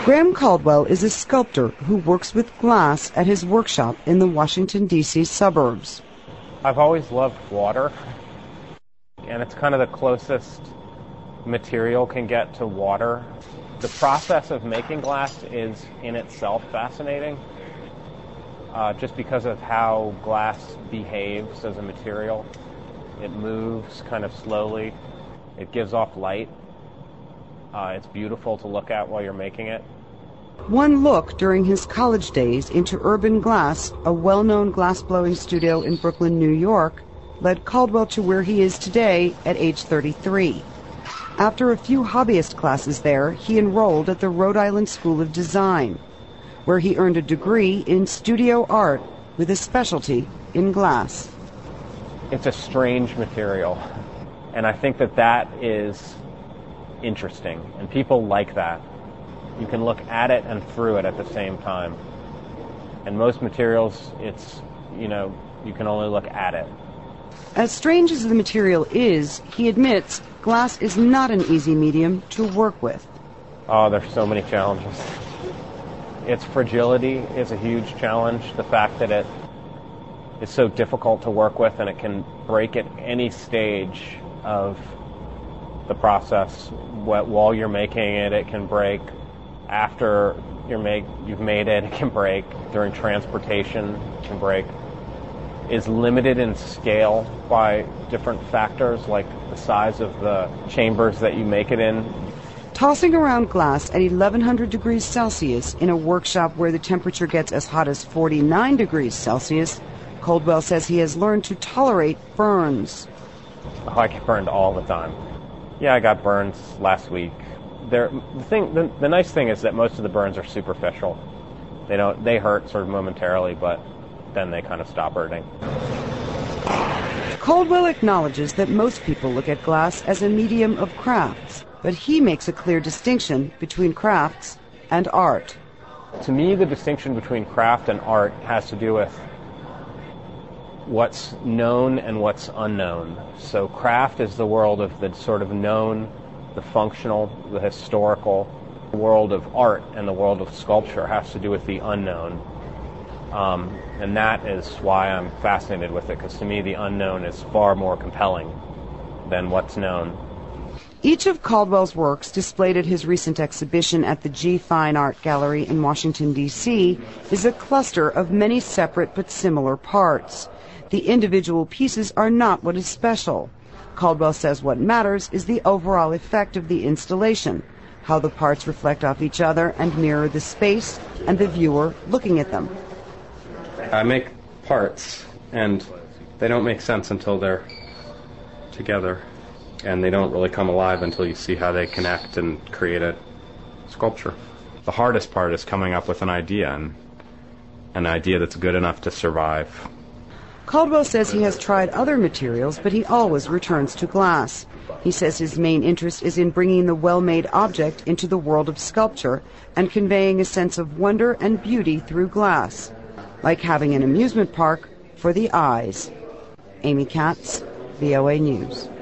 Graham Caldwell is a sculptor who works with glass at his workshop in the Washington, D.C. suburbs. I've always loved water, and it's kind of the closest material can get to water. The process of making glass is in itself fascinating, just because of how glass behaves as a material. It moves kind of slowly. It gives off light. It's beautiful to look at while you're making it. One look during his college days into Urban Glass, a well-known glass-blowing studio in Brooklyn, New York, led Caldwell to where he is today at age 33. After a few hobbyist classes there, he enrolled at the Rhode Island School of Design, where he earned a degree in studio art with a specialty in glass. It's a strange material, and I think that is interesting, and people like that. You can look at it and through it at the same time. And most materials, you can only look at it. As strange as the material is, he admits glass is not an easy medium to work with. Oh, there's so many challenges. Its fragility is a huge challenge. The fact that it is so difficult to work with and it can break at any stage of the process. While you're making it, it can break. After you've made it, it can break. During transportation, it can break. Is limited in scale by different factors, like the size of the chambers that you make it in. Tossing around glass at 1100 degrees Celsius in a workshop where the temperature gets as hot as 49 degrees Celsius, Caldwell says he has learned to tolerate burns. Oh, I get burned all the time. Yeah, I got burns last week. The nice thing is that most of the burns are superficial. They hurt sort of momentarily, but then they kind of stop hurting. Caldwell acknowledges that most people look at glass as a medium of crafts, but he makes a clear distinction between crafts and art. To me, the distinction between craft and art has to do with what's known and what's unknown. So craft is the world of the sort of known, the functional, the historical. The world of art and the world of sculpture has to do with the unknown. And that is why I'm fascinated with it, because to me the unknown is far more compelling than what's known. Each of Caldwell's works displayed at his recent exhibition at the G Fine Art Gallery in Washington, D.C., is a cluster of many separate but similar parts. The individual pieces are not what is special. Caldwell says what matters is the overall effect of the installation, how the parts reflect off each other and mirror the space and the viewer looking at them. I make parts, and they don't make sense until they're together, and they don't really come alive until you see how they connect and create a sculpture. The hardest part is coming up with an idea, and an idea that's good enough to survive. Caldwell says he has tried other materials, but he always returns to glass. He says his main interest is in bringing the well-made object into the world of sculpture and conveying a sense of wonder and beauty through glass, like having an amusement park for the eyes. Amy Katz, VOA News.